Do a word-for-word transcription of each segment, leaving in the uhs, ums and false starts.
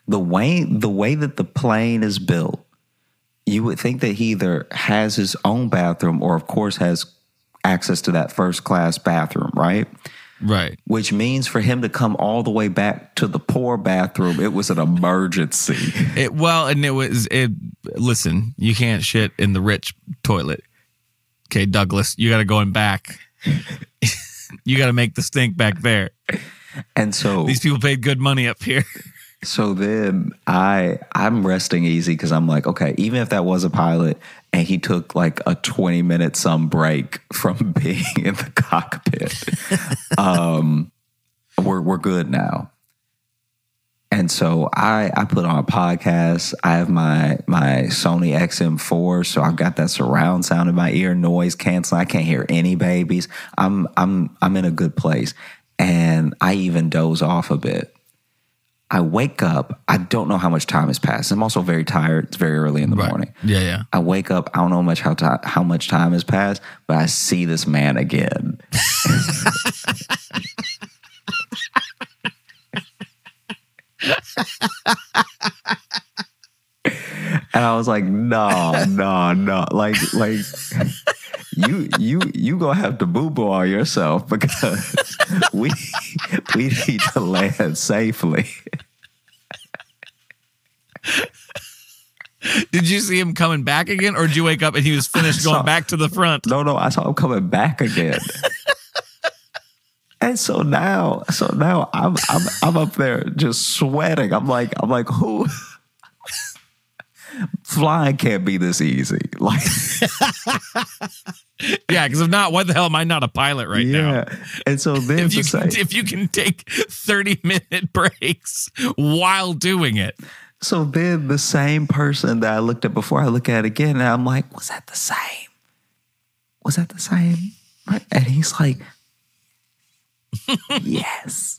the way the way that the plane is built, you would think that he either has his own bathroom or, of course, has access to that first class bathroom, right? Right. Which means for him to come all the way back to the poor bathroom, it was an emergency. It, well, and it was, it. Listen, you can't shit in the rich toilet. Okay, Douglas, you got to go in back. You got to make the stink back there. And so these people paid good money up here. So then I, I'm resting easy because I'm like, okay, even if that was a pilot and he took like a twenty minute some break from being in the cockpit, um, we're we're good now. And so I, I put on a podcast. I have my my Sony X M four, so I've got that surround sound in my ear, noise canceling. I can't hear any babies. I'm I'm I'm in a good place, and I even doze off a bit. I wake up. I don't know how much time has passed. I'm also very tired. It's very early in the right. morning. Yeah, yeah. I wake up. I don't know much how ti- how much time has passed, but I see this man again. And I was like, no, no, no. Like, like you, you, you gonna have to boo-boo on yourself because we, we need to land safely. Did you see him coming back again, or did you wake up and he was finished saw, going back to the front? No, no, I saw him coming back again. And so now, so now I'm, I'm, I'm up there just sweating. I'm like, I'm like, who? Flying can't be this easy. Like, yeah, because if not, why the hell am I not a pilot right yeah. now? And so then if you say, can, if you can take thirty minute breaks while doing it. So then the same person that I looked at before, I look at it again, and I'm like, was that the same? Was that the same? Right? And he's like, yes.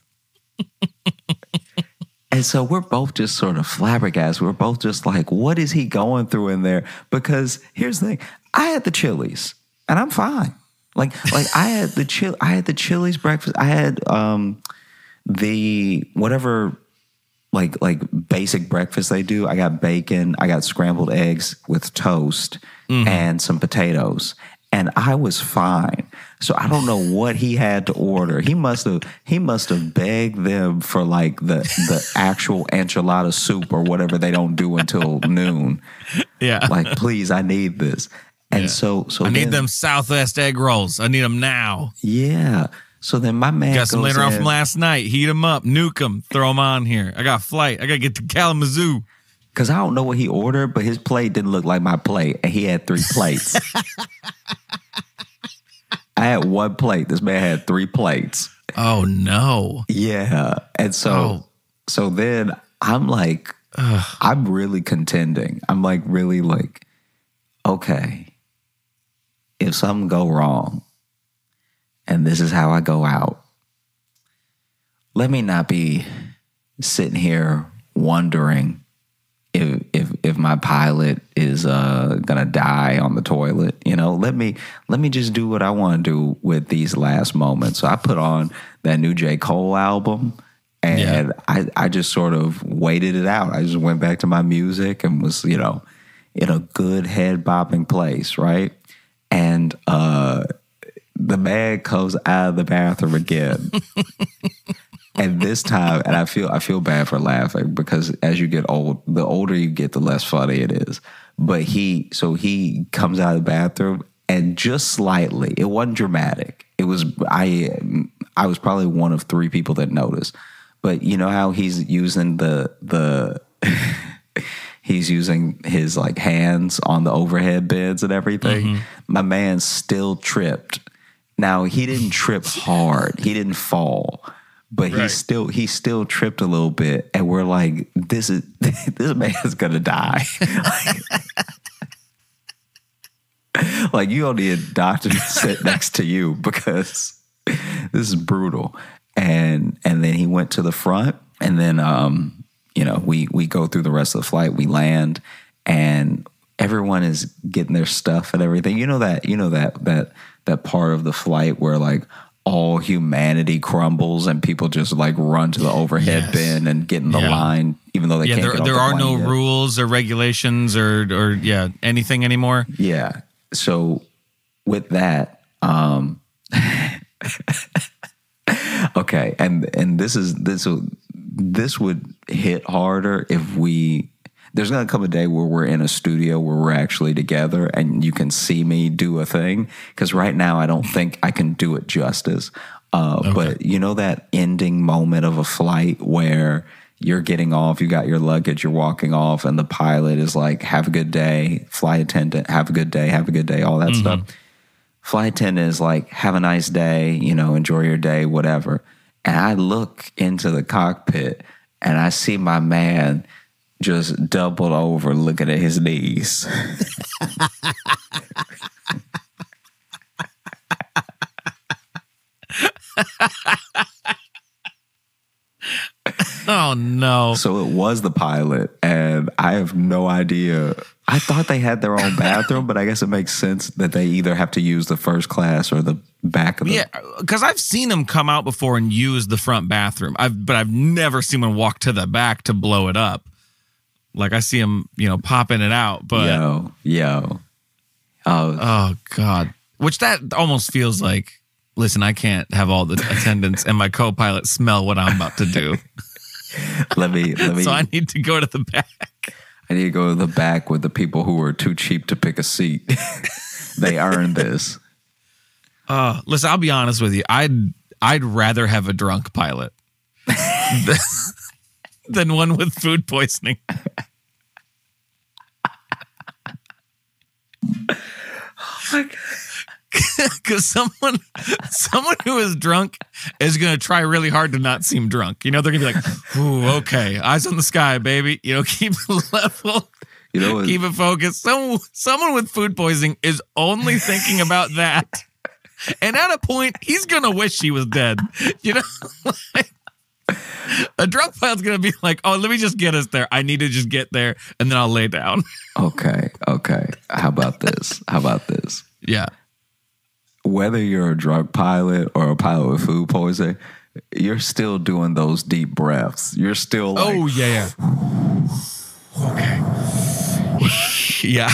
And so we're both just sort of flabbergasted. We're both just like, what is he going through in there? Because here's the thing. I had the Chili's and I'm fine. Like, like I had the chill, I had the Chili's breakfast. I had um, the whatever like like basic breakfast they do. I got bacon, I got scrambled eggs with toast mm-hmm. and some potatoes. And I was fine. So I don't know what he had to order. He must have he must have begged them for like the the actual enchilada soup or whatever they don't do until noon. Yeah. Like, please, I need this. And yeah. so so I then, need them Southwest egg rolls. I need them now. Yeah. So then my man got some goes later on in, from last night. Heat them up, nuke them, throw them on here. I got a flight. I got to get to Kalamazoo. Because I don't know what he ordered, but his plate didn't look like my plate, and he had three plates. I had one plate. This man had three plates. Oh, no. Yeah. And so oh. so then I'm like, Ugh. I'm really contending. I'm like really like, okay, if something go wrong, and this is how I go out, let me not be sitting here wondering if if if my pilot is uh, gonna die on the toilet. You know, let me let me just do what I want to do with these last moments. So I put on that new J. Cole album, and yeah. I I just sort of waited it out. I just went back to my music and was, you know, in a good head bopping place, right? And uh, the man comes out of the bathroom again. And this time, and I feel I feel bad for laughing because as you get old, the older you get, the less funny it is. But he, so he comes out of the bathroom and just slightly, it wasn't dramatic. It was, I I was probably one of three people that noticed. But you know how he's using the, the he's using his like hands on the overhead bins and everything. Mm-hmm. My man still tripped. Now, he didn't trip hard. He didn't fall. But right. he still he still tripped a little bit, and we're like, this is this man's gonna die. like, like you don't need a doctor to sit next to you because this is brutal. And and then he went to the front, and then um you know we we go through the rest of the flight. We land, and everyone is getting their stuff and everything. You know that you know that that that part of the flight where like, all humanity crumbles and people just like run to the overhead Yes. bin and get in the Yeah. line, even though they Yeah, can't there get off there the are plane no yet. rules or regulations or or yeah anything anymore. Yeah. So with that, um, okay, and and this is this would this would hit harder if we. There's gonna come a day where we're in a studio where we're actually together and you can see me do a thing. Because right now I don't think I can do it justice. Uh, Okay. But you know that ending moment of a flight where you're getting off, you got your luggage, you're walking off, and the pilot is like, "Have a good day," flight attendant, "Have a good day, have a good day," all that stuff. Flight attendant is like, "Have a nice day, you know, enjoy your day, whatever." And I look into the cockpit and I see my man just doubled over looking at his knees. Oh no! So it was the pilot, and I have no idea. I thought they had their own bathroom, but I guess it makes sense that they either have to use the first class or the back of the. Yeah, because I've seen them come out before and use the front bathroom. I've but I've never seen them walk to the back to blow it up. Like I see them, you know, popping it out. But Yo, yo. Oh, oh god, which that almost feels like. Listen, I can't have all the attendants and my co-pilot smell what I'm about to do. let me, let me. So I need to go to the back. I need to go to the back with the people who were too cheap to pick a seat. They earned this. Uh, listen, I'll be honest with you. I'd I'd rather have a drunk pilot than, than one with food poisoning. Oh my God. Because someone, someone who is drunk is going to try really hard to not seem drunk. You know, they're going to be like, "Ooh, okay, eyes on the sky, baby." You know, keep it level, You know what? keep it focused. Some, someone with food poisoning is only thinking about that, and at a point, he's going to wish he was dead. You know, like, a drunk pilot's going to be like, "Oh, let me just get us there. I need to just get there, and then I'll lay down." Okay, okay. How about this? How about this? Yeah. Whether you're a drunk pilot or a pilot with food poisoning, you're still doing those deep breaths. You're still like, Oh yeah, yeah. Okay. Yeah.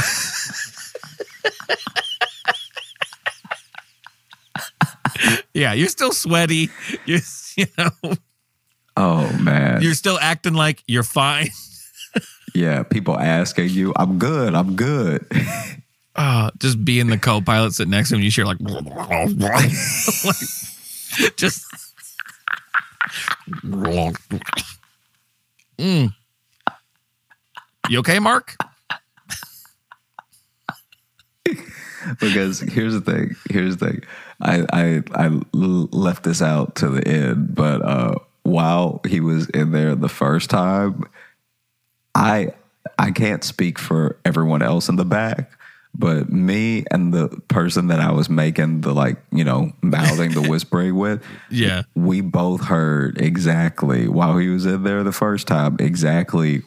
Yeah, you're still sweaty. You're, you know, oh man. you're still acting like you're fine. Yeah, people asking you, I'm good, I'm good. Uh, just being the co-pilot sitting next to him, you hear like, like just. Mm. You okay, Mark? Because here's the thing. Here's the thing. I, I I l- left this out to the end, but uh, while he was in there the first time, I I can't speak for everyone else in the back, but me and the person that I was making the like you know mouthing the whispering with, Yeah. we both heard exactly while he was in there the first time exactly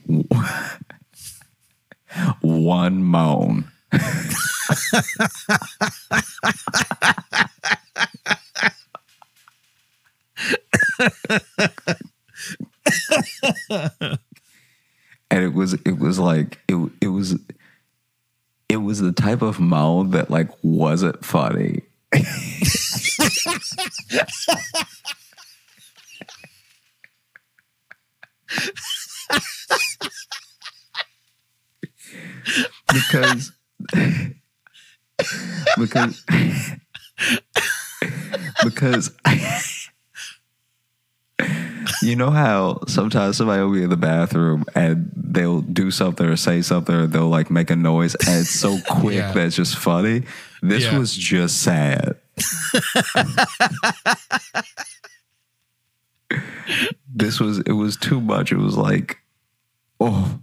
one moan. And it was it was like it it was it was the type of moan that like wasn't funny. because because because you know how sometimes somebody will be in the bathroom and they'll do something or say something or they'll like make a noise and it's so quick Yeah. that it's just funny. This Yeah. was just sad. This was it was too much. It was like, oh.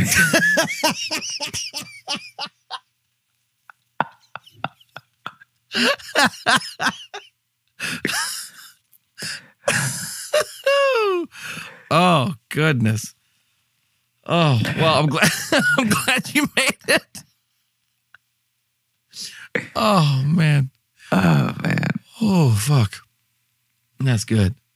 Oh goodness. Oh well, I'm glad. I'm glad you made it. Oh man. Oh man. Oh fuck. That's good.